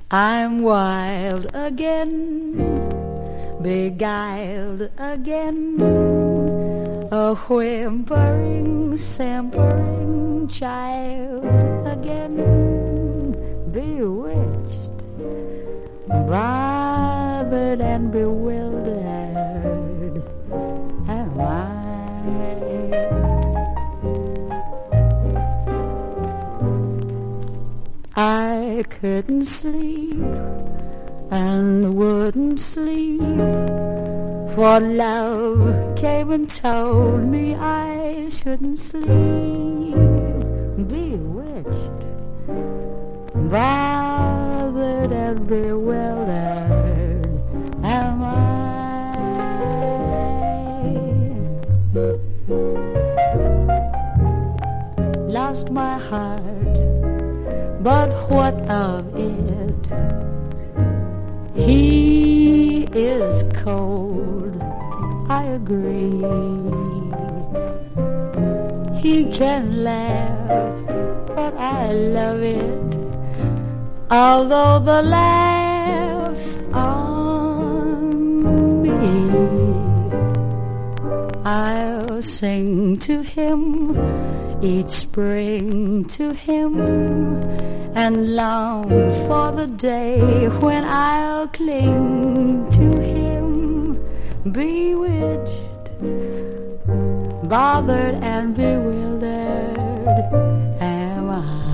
I'm wild again, beguiled again, a whimpering, simpering child again, bewitched, bothered and bewildered am I. I couldn't sleep and wouldn't sleep, for love came and told me I shouldn't sleep. Bewitched, bothered and bewildered am I. Lost my heart, but what of it? He is cold, I agree. He can laugh, but I love it, although the laugh's on me. I'll sing to him each spring, to him, and long for the day when I'll cling to him. Bewitched, bothered and bewildered am I.